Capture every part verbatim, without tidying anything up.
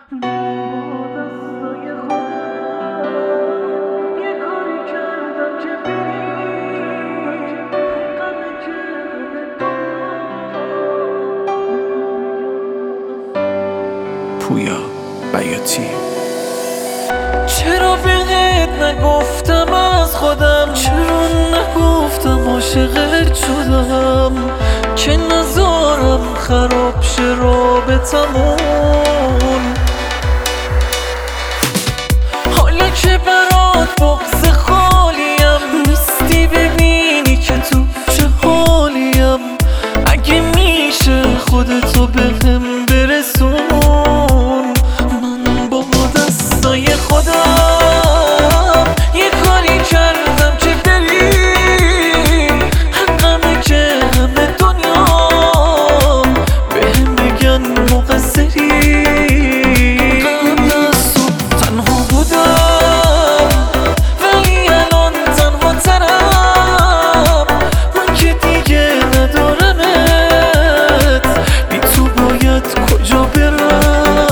با دستای خودم یه کاری کردم که بری غم پویا بیاتی. چرا بهت نگفتم از خودم، چرا نگفتم عاشقت شدم که نذارم خراب شه رابطمون. حالا که برات بغض خالیم نیستی ببینی که تو چه حالیم، اگه میشه خودتو بهم برسون. من با دستای خودم یه کاری کردم که بری حقمه که همه دنیا بهم بگن مقصری. قبل از تو تنها بودم ولی الان تنها ترم، من که دیگه ندارمت، بی تو باید کجا برم.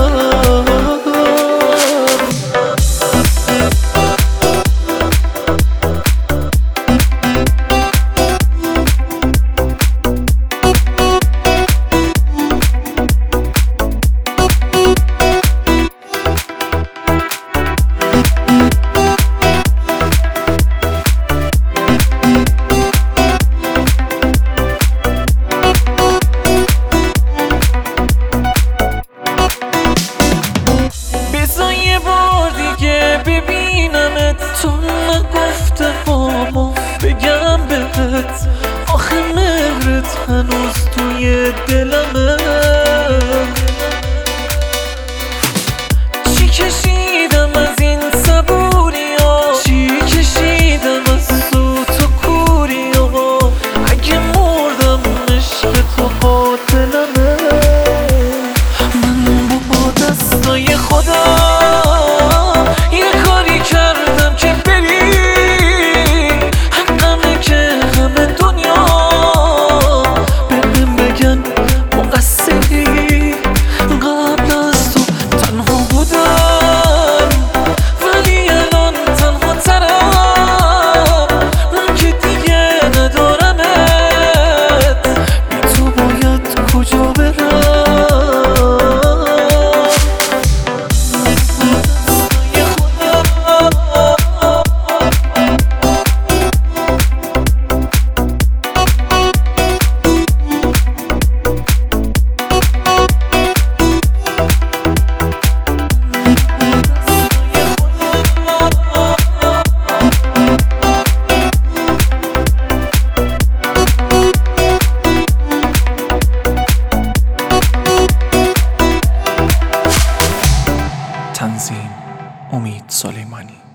بذار یه بار دیگه ببینمت، تو نگفته بامو بگم بهت، آخه مهرت هنوز توی دلمه. چی کشیدم از این صبوریا، چی کشیدم از سوت و کوریا، اگه مردم عشق تو قاتلمه. من با دستای خودم یه کاری کردم که بری حقمه که همه دنیا بهم بگن مقصری. قبل از تو تنها بودم ولی الان تنها ترم، من که دیگه ندارمت، بی تو باید کجا برم. تنظیم امید سلیمانی.